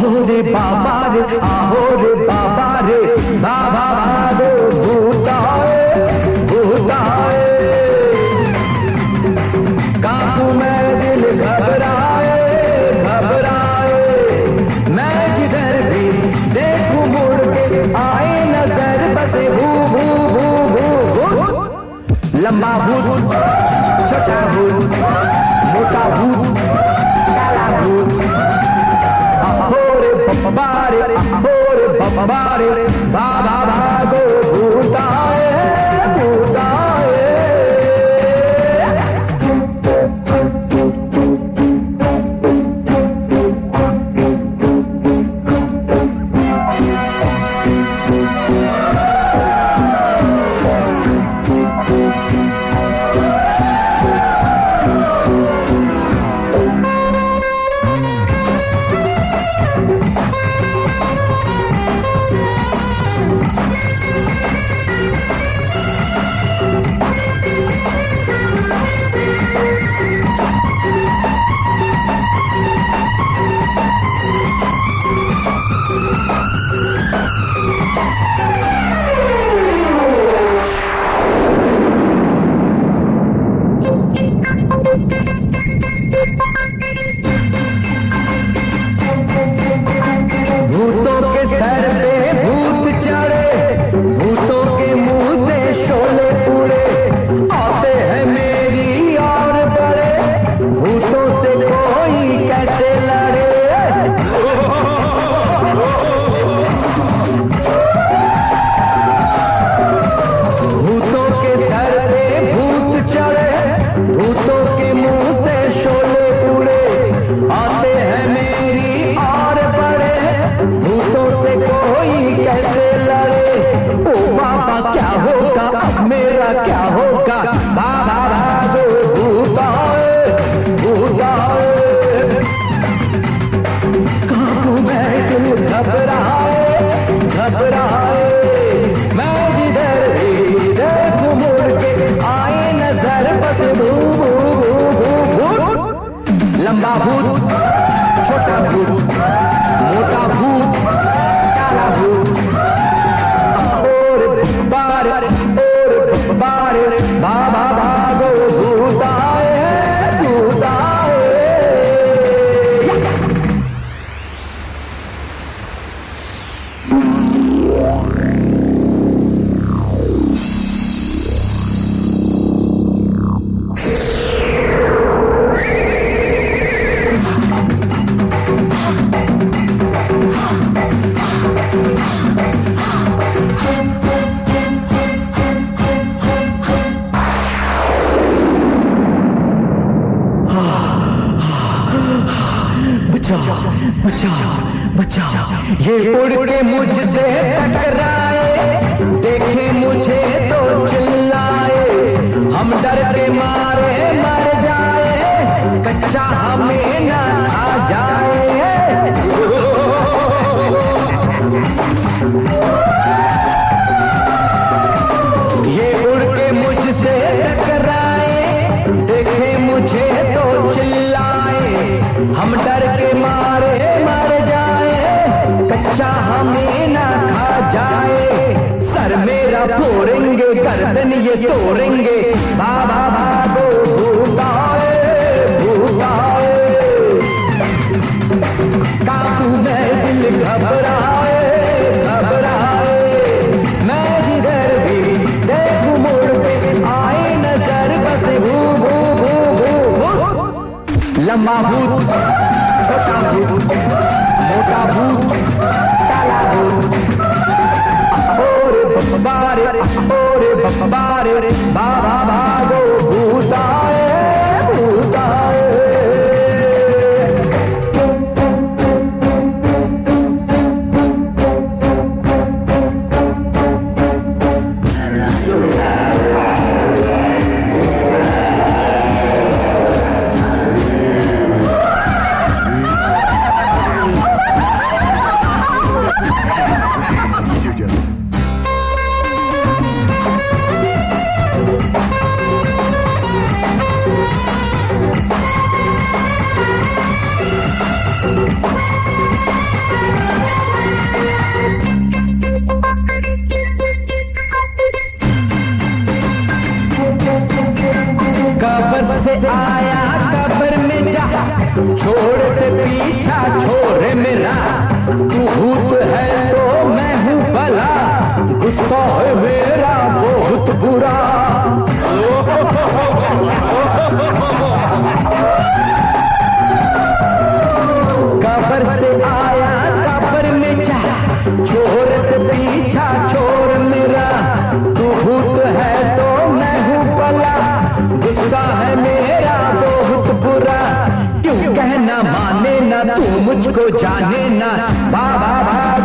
रे बाबा रे, आहो रे बाबा रे, बाबा भागो भूताए भूताए। काबू में दिल घबराए घबराए, मैं जिधर भी देखूं मुड़ के आए नजर बस भू भू भू भू भू। लंबा भूत, छोटा भूत, मोटा भूत, काला भूत, अहोरे बब्बारे, अहोरे बब्बारे, बाबा भागो भूताए भूताए। भूतों के सर पे भूत चढ़े, भूतों के मुंह से शोले उड़े, आते हैं मेरी और बड़े, भूतों से कोई कैसे लड़े। भूतों के सर पे भूत चढ़े, भूतों के मुंह से शोले उड़े, आते हैं मेरी और बड़े, भूतों से कोई कैसे लड़े। ओ बाबा क्या होगा अब मेरा क्या होगा, बाबा भागो भूताए भूताए। काबू में दिल घबराए घबराए, मैं जिधर भी देखूं मुड़ के आए नजर बस भू भू भू भू भू। लंबा भूत, छोटा भूत, मोटा भूत, काला भूत, और बारे बाबा भागो भूताए भूताए। बचाओ बचाओ बचाओ, ये उड़ के मुझसे टकराए, देखे मुझे तो चिल्लाए, हम डर के मारे मर जाए, कच्चा हमें ना खा जाए। ये उड़ के मुझसे टकराए, देखे मुझे तो चिल्लाए, हम डर के मारे मर जाए, कच्चा हमें ना खा जाए। सर मेरा फोड़ेंगे, गर्दन ये तोड़ेंगे, बाबा भागो भूताए भूताए। काबू में दिल घबराए घबराए, मैं जिधर भी देखूं मुड़ के आए नजर बस भू भू भू भू भू। लंबा भूत, छोटा भूत, मोटा भूत, काला भूत, और बब्बारे बाबा भागो भूताए भूताए। से आया कब्र में जा, छोड़ दे पीछा छोरे मेरा, तू भूत है तो मैं हूँ भला, गुस्सा है मेरा बहुत बुरा। कब्र से आया कब्र में जा, छोड़ दे पीछा छोड़ मेरा, तू भूत है तो मैं हूँ भला, गुस्सा है मेरा बहुत बुरा। क्यों कहना माने ना तू मुझको जाने ना, बाबा